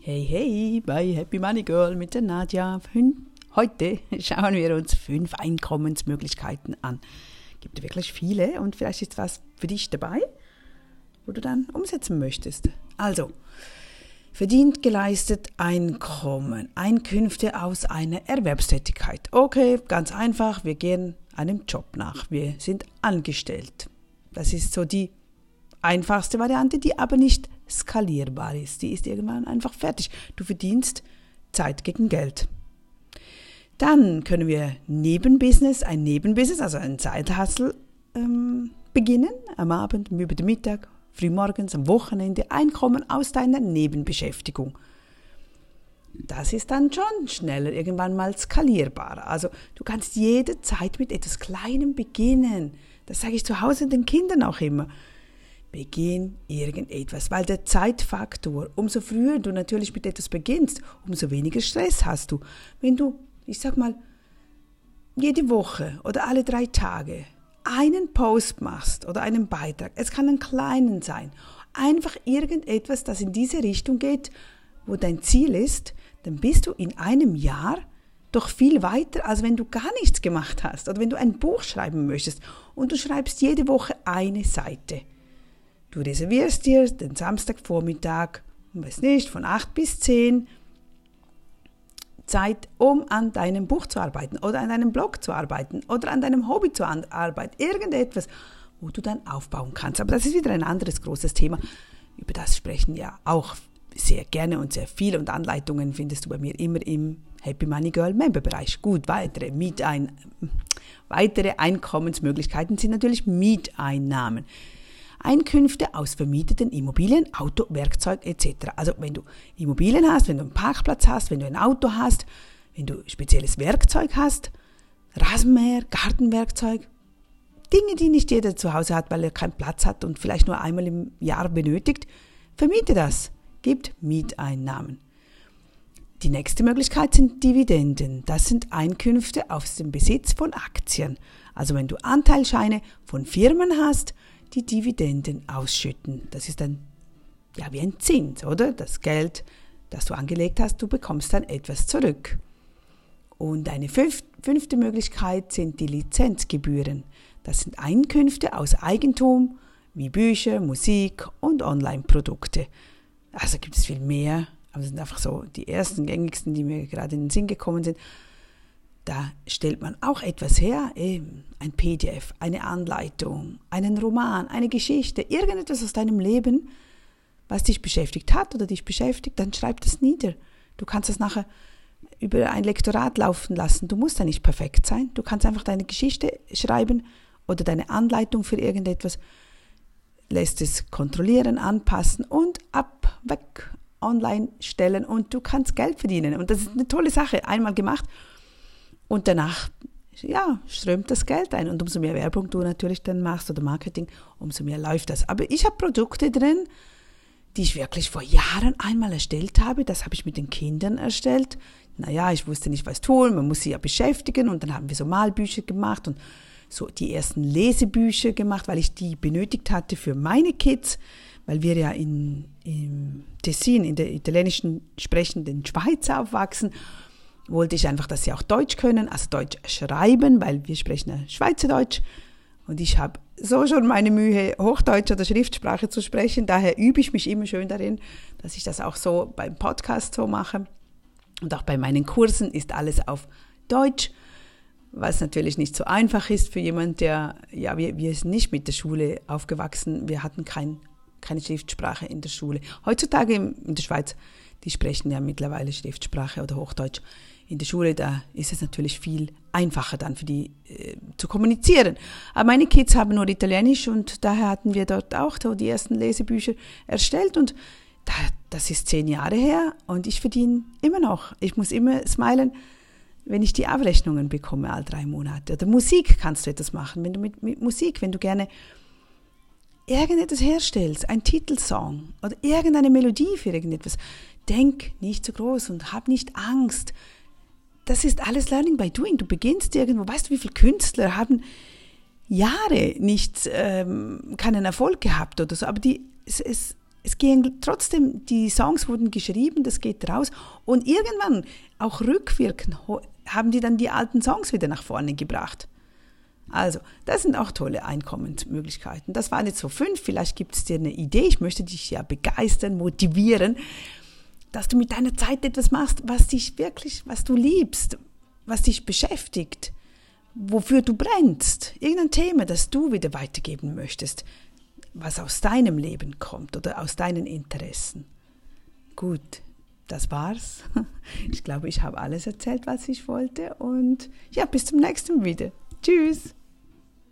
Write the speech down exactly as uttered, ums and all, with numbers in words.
Hey, hey, bei Happy Money Girl mit der Nadja. Heute schauen wir uns fünf Einkommensmöglichkeiten an. Gibt wirklich viele und vielleicht ist was für dich dabei, wo du dann umsetzen möchtest. Also, verdient geleistet Einkommen, Einkünfte aus einer Erwerbstätigkeit. Okay, ganz einfach, wir gehen einem Job nach, wir sind angestellt. Das ist so die einfachste Variante, die aber nicht skalierbar ist. Die ist irgendwann einfach fertig. Du verdienst Zeit gegen Geld. Dann können wir Nebenbusiness, ein Nebenbusiness, also ein Side-Hustle ähm, beginnen. Am Abend, über den Mittag, frühmorgens, am Wochenende. Einkommen aus deiner Nebenbeschäftigung. Das ist dann schon schneller irgendwann mal skalierbar. Also du kannst jederzeit mit etwas Kleinem beginnen. Das sage ich zu Hause den Kindern auch immer. Beginn irgendetwas, weil der Zeitfaktor, umso früher du natürlich mit etwas beginnst, umso weniger Stress hast du. Wenn du, ich sag mal, jede Woche oder alle drei Tage einen Post machst oder einen Beitrag, es kann ein kleinen sein, einfach irgendetwas, das in diese Richtung geht, wo dein Ziel ist, dann bist du in einem Jahr doch viel weiter, als wenn du gar nichts gemacht hast oder wenn du ein Buch schreiben möchtest und du schreibst jede Woche eine Seite. Du reservierst dir den Samstagvormittag, weiß nicht, von acht bis zehn Zeit, um an deinem Buch zu arbeiten oder an deinem Blog zu arbeiten oder an deinem Hobby zu arbeiten. Irgendetwas, wo du dann aufbauen kannst. Aber das ist wieder ein anderes großes Thema. Über das sprechen ja auch sehr gerne und sehr viel. Und Anleitungen findest du bei mir immer im Happy Money Girl Member-Bereich. Gut, weitere, Mietein- weitere Einkommensmöglichkeiten sind natürlich Mieteinnahmen. Einkünfte aus vermieteten Immobilien, Auto, Werkzeug et cetera. Also wenn du Immobilien hast, wenn du einen Parkplatz hast, wenn du ein Auto hast, wenn du spezielles Werkzeug hast, Rasenmäher, Gartenwerkzeug, Dinge, die nicht jeder zu Hause hat, weil er keinen Platz hat und vielleicht nur einmal im Jahr benötigt, vermiete das, gibt Mieteinnahmen. Die nächste Möglichkeit sind Dividenden. Das sind Einkünfte aus dem Besitz von Aktien. Also wenn du Anteilsscheine von Firmen hast, die Dividenden ausschütten. Das ist dann ja wie ein Zins, oder? Das Geld, das du angelegt hast, du bekommst dann etwas zurück. Und eine fünf, fünfte Möglichkeit sind die Lizenzgebühren. Das sind Einkünfte aus Eigentum, wie Bücher, Musik und Online-Produkte. Also gibt es viel mehr, aber das sind einfach so die ersten gängigsten, die mir gerade in den Sinn gekommen sind. Da stellt man auch etwas her, eben ein P D F, eine Anleitung, einen Roman, eine Geschichte, irgendetwas aus deinem Leben, was dich beschäftigt hat oder dich beschäftigt, dann schreib das nieder. Du kannst das nachher über ein Lektorat laufen lassen. Du musst da nicht perfekt sein. Du kannst einfach deine Geschichte schreiben oder deine Anleitung für irgendetwas, lässt es kontrollieren, anpassen und ab, weg, online stellen und du kannst Geld verdienen. Und das ist eine tolle Sache, einmal gemacht. Und danach, ja, strömt das Geld ein. Und umso mehr Werbung du natürlich dann machst oder Marketing, umso mehr läuft das. Aber ich habe Produkte drin, die ich wirklich vor Jahren einmal erstellt habe. Das habe ich mit den Kindern erstellt. Naja, ich wusste nicht, was tun. Man muss sie ja beschäftigen. Und dann haben wir so Malbücher gemacht und so die ersten Lesebücher gemacht, weil ich die benötigt hatte für meine Kids. Weil wir ja in, im Tessin, in der italienischen sprechenden Schweiz aufwachsen, wollte ich einfach, dass sie auch Deutsch können, also Deutsch schreiben, weil wir sprechen ja Schweizerdeutsch und ich habe so schon meine Mühe, Hochdeutsch oder Schriftsprache zu sprechen, daher übe ich mich immer schön darin, dass ich das auch so beim Podcast so mache und auch bei meinen Kursen ist alles auf Deutsch, was natürlich nicht so einfach ist für jemanden, der, ja, wir, wir sind nicht mit der Schule aufgewachsen, wir hatten kein, keine Schriftsprache in der Schule. Heutzutage in der Schweiz, die sprechen ja mittlerweile Schriftsprache oder Hochdeutsch. In der Schule, da ist es natürlich viel einfacher dann für die äh, zu kommunizieren. Aber meine Kids haben nur Italienisch und daher hatten wir dort auch so die ersten Lesebücher erstellt und da, das ist zehn Jahre her und ich verdiene immer noch. Ich muss immer smilen, wenn ich die Abrechnungen bekomme, alle drei Monate. Oder Musik kannst du etwas machen, wenn du mit, mit Musik, wenn du gerne irgendetwas herstellst, ein Titelsong oder irgendeine Melodie für irgendetwas. Denk nicht so groß und hab nicht Angst. Das ist alles Learning by Doing. Du beginnst irgendwo, weißt du, wie viele Künstler haben Jahre nicht, ähm, keinen Erfolg gehabt oder so, aber die, es, es es gehen trotzdem, die Songs wurden geschrieben, das geht raus und irgendwann, auch rückwirkend, haben die dann die alten Songs wieder nach vorne gebracht. Also, das sind auch tolle Einkommensmöglichkeiten. Das waren jetzt so fünf, vielleicht gibt es dir eine Idee, ich möchte dich ja begeistern, motivieren, dass du mit deiner Zeit etwas machst, was dich wirklich, was du liebst, was dich beschäftigt, wofür du brennst, irgendein Thema, das du wieder weitergeben möchtest, was aus deinem Leben kommt oder aus deinen Interessen. Gut, das war's. Ich glaube, ich habe alles erzählt, was ich wollte und ja, bis zum nächsten Mal wieder. Tschüss!